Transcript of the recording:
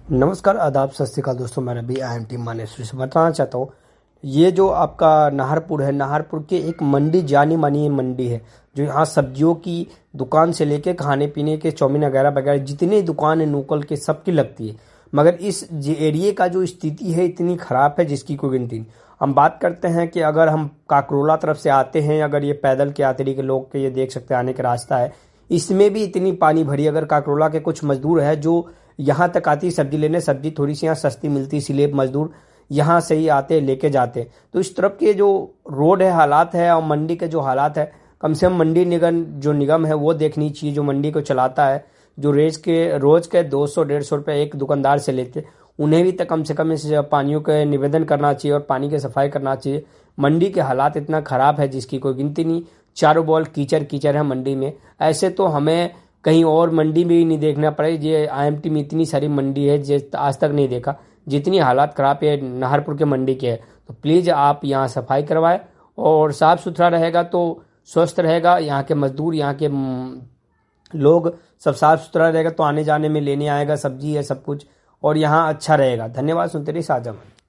नमस्कार, आदाब, सत श्री अकाल दोस्तों। मैं रवि IMT मानेसर से बताना चाहता हूँ, ये जो आपका नाहरपुर है, नाहरपुर के एक मंडी जानी मानी मंडी है, जो यहाँ सब्जियों की दुकान से लेके खाने पीने के चाउमीन वगैरह वगैरह जितनी दुकान है नूकल के सबकी लगती है। मगर इस एरिए का जो स्थिति है इतनी खराब है जिसकी कोई गिनती नहीं। हम बात करते हैं कि अगर हम काकरोला तरफ से आते हैं, अगर ये पैदल के यात्री के लोग के ये देख सकते हैं आने का रास्ता है, इसमें भी इतनी पानी भरी। अगर काकरोला के कुछ मजदूर है जो यहाँ तक आती सब्जी लेने, सब्जी थोड़ी सी यहाँ सस्ती मिलती इसलिए मजदूर यहाँ से ही आते लेके जाते। तो इस तरफ के जो रोड है हालात है और मंडी के जो हालात है, कम से कम मंडी निगम है वो देखनी चाहिए, जो मंडी को चलाता है, जो रोज के 200-150 रुपये एक दुकानदार से लेते, उन्हें भी तक कम से कम इस पानियों के निवेदन करना चाहिए और पानी की सफाई करना चाहिए। मंडी के हालात इतना खराब है जिसकी कोई गिनती नहीं। चारों बॉल कीचड़ कीचड़ है मंडी में। ऐसे तो हमें कहीं और मंडी में ही नहीं देखना पड़े। ये IMT में इतनी सारी मंडी है जो आज तक नहीं देखा जितनी हालात खराब है नाहरपुर के मंडी के है। तो प्लीज़ आप यहाँ सफाई करवाएं और साफ़ सुथरा रहेगा तो स्वस्थ रहेगा यहाँ के मजदूर, यहाँ के लोग, सब साफ़ सुथरा रहेगा तो आने जाने में लेने आएगा, सब्जी है सब कुछ, और यहाँ अच्छा रहेगा। धन्यवाद। सुनते रहिए साझा।